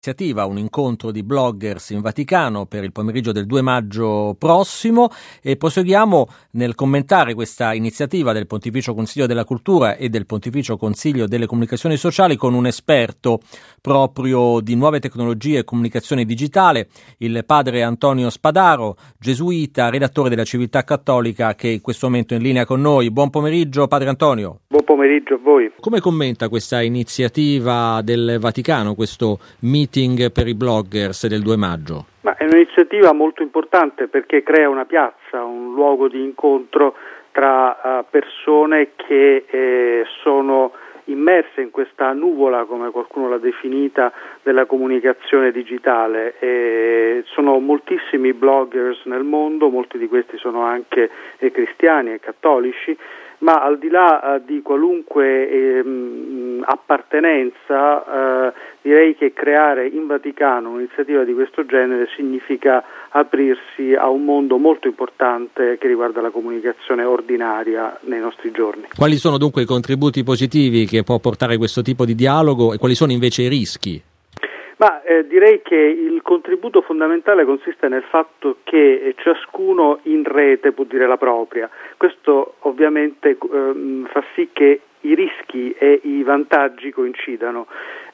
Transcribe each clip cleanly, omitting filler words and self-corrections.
Un incontro di bloggers in Vaticano per il pomeriggio del 2 maggio prossimo e proseguiamo nel commentare questa iniziativa del Pontificio Consiglio della Cultura e del Pontificio Consiglio delle Comunicazioni Sociali con un esperto proprio di nuove tecnologie e comunicazione digitale, il padre Antonio Spadaro, gesuita, redattore della Civiltà Cattolica, che in questo momento è in linea con noi. Buon pomeriggio, padre Antonio. Buon pomeriggio a voi. Come commenta questa iniziativa del Vaticano, questo meeting per i bloggers del 2 maggio? Ma è un'iniziativa molto importante perché crea una piazza, un luogo di incontro tra persone che sono immerse in questa nuvola, come qualcuno l'ha definita, della comunicazione digitale. Sono moltissimi bloggers nel mondo, molti di questi sono anche cristiani e cattolici, ma al di là di qualunque appartenenza, direi che creare in Vaticano un'iniziativa di questo genere significa aprirsi a un mondo molto importante che riguarda la comunicazione ordinaria nei nostri giorni. Quali sono dunque i contributi positivi che può portare questo tipo di dialogo e quali sono invece i rischi? Direi che il contributo fondamentale consiste nel fatto che ciascuno in rete può dire la propria. Questo ovviamente fa sì che i rischi e i vantaggi coincidano.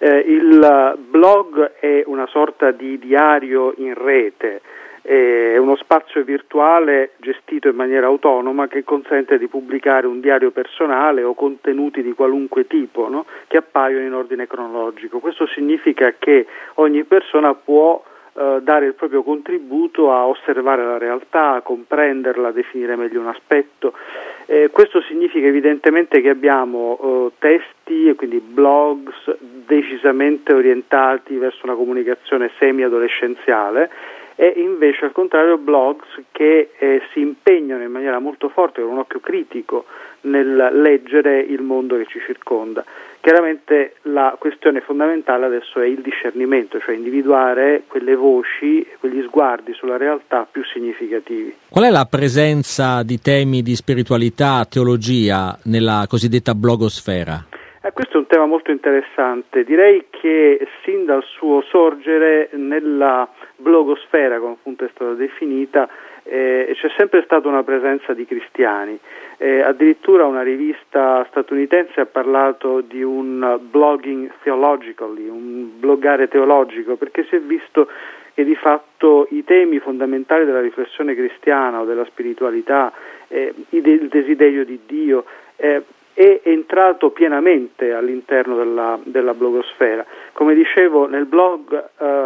Il blog è una sorta di diario in rete, è uno spazio virtuale gestito in maniera autonoma che consente di pubblicare un diario personale o contenuti di qualunque tipo, no? Che appaiono in ordine cronologico. Questo significa che ogni persona può dare il proprio contributo a osservare la realtà, a comprenderla, a definire meglio un aspetto. Questo significa evidentemente che abbiamo testi e quindi blogs decisamente orientati verso una comunicazione semi-adolescenziale e invece al contrario blogs che si impegnano in maniera molto forte con un occhio critico nel leggere il mondo che ci circonda. Chiaramente la questione fondamentale adesso è il discernimento, cioè individuare quelle voci, quegli sguardi sulla realtà più significativi. Qual è la presenza di temi di spiritualità, teologia nella cosiddetta blogosfera? Questo è un tema molto interessante. Direi che sin dal suo sorgere nella blogosfera, come appunto è stata definita, c'è sempre stata una presenza di cristiani. Addirittura una rivista statunitense ha parlato di un blogging theologically, un bloggare teologico, perché si è visto che di fatto i temi fondamentali della riflessione cristiana o della spiritualità, il desiderio di Dio, è entrato pienamente all'interno della blogosfera. Come dicevo, nel blog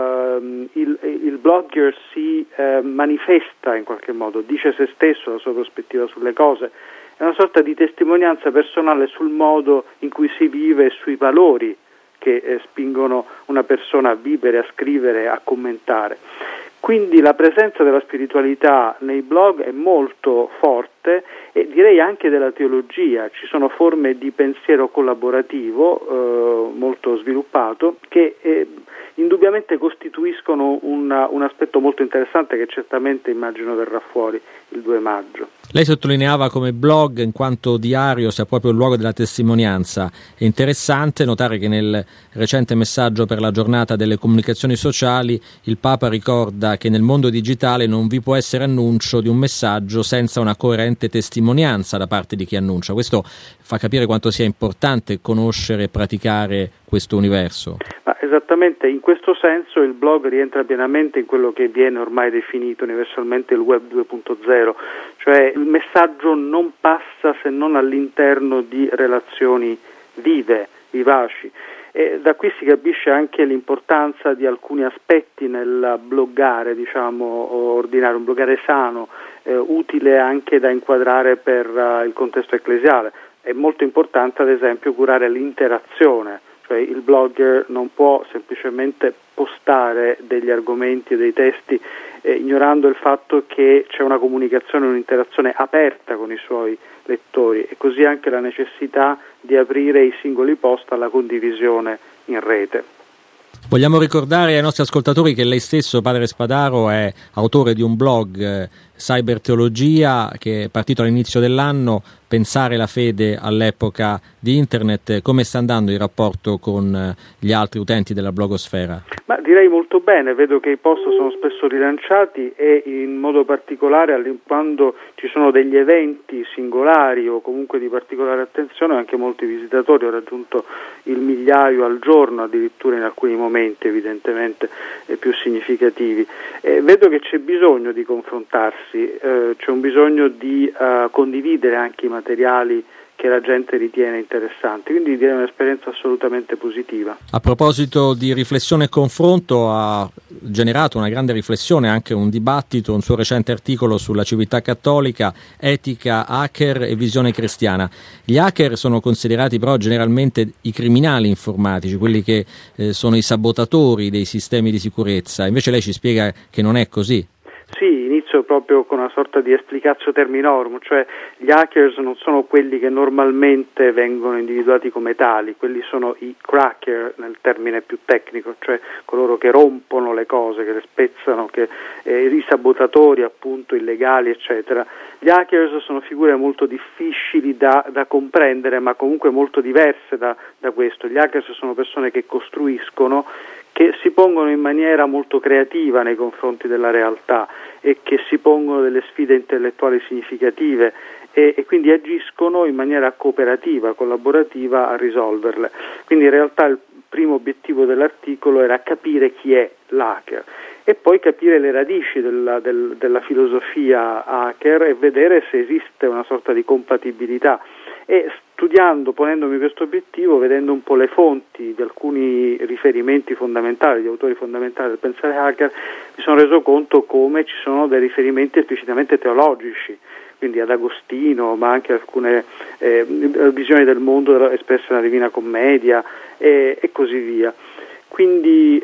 il blogger si manifesta in qualche modo, dice se stesso, la sua prospettiva sulle cose, è una sorta di testimonianza personale sul modo in cui si vive e sui valori che spingono una persona a vivere, a scrivere, a commentare. Quindi la presenza della spiritualità nei blog è molto forte e direi anche della teologia. Ci sono forme di pensiero collaborativo molto sviluppato che indubbiamente costituiscono un aspetto molto interessante che certamente immagino verrà fuori il 2 maggio. Lei sottolineava come blog in quanto diario sia proprio il luogo della testimonianza. È interessante notare che nel recente messaggio per la giornata delle comunicazioni sociali il Papa ricorda che nel mondo digitale non vi può essere annuncio di un messaggio senza una coerente testimonianza da parte di chi annuncia. Questo fa capire quanto sia importante conoscere e praticare questo universo. Esattamente, in questo senso il blog rientra pienamente in quello che viene ormai definito universalmente il web 2.0, cioè il messaggio non passa se non all'interno di relazioni vive, vivaci. E da qui si capisce anche l'importanza di alcuni aspetti nel bloggare, ordinario, un bloggare sano, utile anche da inquadrare per il contesto ecclesiale. È molto importante ad esempio curare l'interazione, cioè il blogger non può semplicemente postare degli argomenti e dei testi ignorando il fatto che c'è una comunicazione, un'interazione aperta con i suoi lettori e così anche la necessità di aprire i singoli post alla condivisione in rete. Vogliamo ricordare ai nostri ascoltatori che lei stesso, padre Spadaro, è autore di un blog Cyberteologia, che è partito all'inizio dell'anno, pensare la fede all'epoca di Internet. Come sta andando il rapporto con gli altri utenti della blogosfera? Ma direi molto bene, vedo che i post sono spesso rilanciati e in modo particolare quando ci sono degli eventi singolari o comunque di particolare attenzione, anche molti visitatori, ho raggiunto il 1.000.000 al giorno, addirittura in alcuni momenti evidentemente più significativi. Vedo che c'è bisogno di confrontarsi, c'è un bisogno di condividere anche i materiali che la gente ritiene interessanti, quindi direi un'esperienza assolutamente positiva. A proposito di riflessione e confronto, ha generato una grande riflessione, anche un dibattito, un suo recente articolo sulla civiltà cattolica, etica, hacker e visione cristiana. Gli hacker sono considerati però generalmente i criminali informatici, quelli che sono i sabotatori dei sistemi di sicurezza, invece lei ci spiega che non è così. Sì, inizio proprio con una sorta di explicatio terminorum, cioè gli hackers non sono quelli che normalmente vengono individuati come tali, quelli sono i cracker nel termine più tecnico, cioè coloro che rompono le cose, che le spezzano, i sabotatori appunto illegali eccetera. Gli hackers sono figure molto difficili da comprendere, ma comunque molto diverse da questo. Gli hackers sono persone che costruiscono, che si pongono in maniera molto creativa nei confronti della realtà e che si pongono delle sfide intellettuali significative e quindi agiscono in maniera cooperativa, collaborativa a risolverle. Quindi in realtà il primo obiettivo dell'articolo era capire chi è l'hacker e poi capire le radici della filosofia hacker e vedere se esiste una sorta di compatibilità. E studiando, ponendomi questo obiettivo, vedendo un po' le fonti di alcuni riferimenti fondamentali, di autori fondamentali del pensare hacker, mi sono reso conto come ci sono dei riferimenti esplicitamente teologici, quindi ad Agostino, ma anche alcune visioni del mondo espresse nella Divina Commedia e così via. Quindi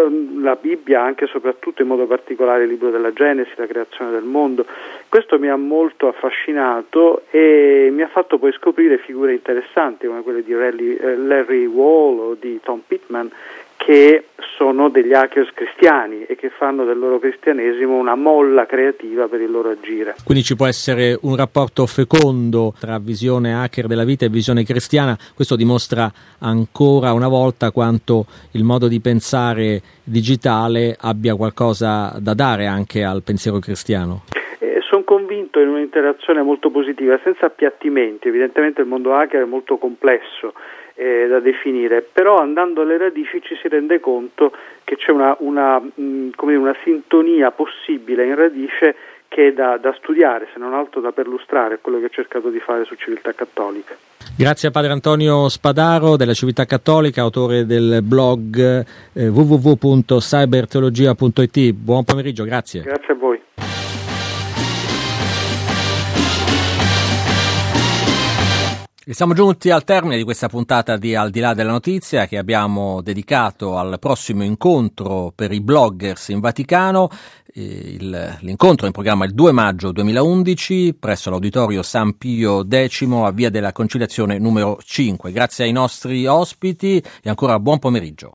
la Bibbia, anche e soprattutto in modo particolare il libro della Genesi, la creazione del mondo, questo mi ha molto affascinato e mi ha fatto poi scoprire figure interessanti come quelle di Larry Wall o di Tom Pittman, che sono degli hackers cristiani e che fanno del loro cristianesimo una molla creativa per il loro agire. Quindi ci può essere un rapporto fecondo tra visione hacker della vita e visione cristiana. Questo dimostra ancora una volta quanto il modo di pensare digitale abbia qualcosa da dare anche al pensiero cristiano. Sono convinto in un'interazione molto positiva, senza appiattimenti. Evidentemente il mondo hacker è molto complesso da definire, però andando alle radici ci si rende conto che c'è una sintonia possibile in radice che è da studiare, se non altro da perlustrare, quello che ho cercato di fare su Civiltà Cattolica. Grazie a Padre Antonio Spadaro della Civiltà Cattolica, autore del blog www.cyberteologia.it. Buon pomeriggio, grazie. Grazie a voi. E siamo giunti al termine di questa puntata di Al di là della notizia, che abbiamo dedicato al prossimo incontro per i bloggers in Vaticano. L'incontro è in programma il 2 maggio 2011 presso l'Auditorio San Pio X a Via della Conciliazione numero 5. Grazie ai nostri ospiti e ancora buon pomeriggio.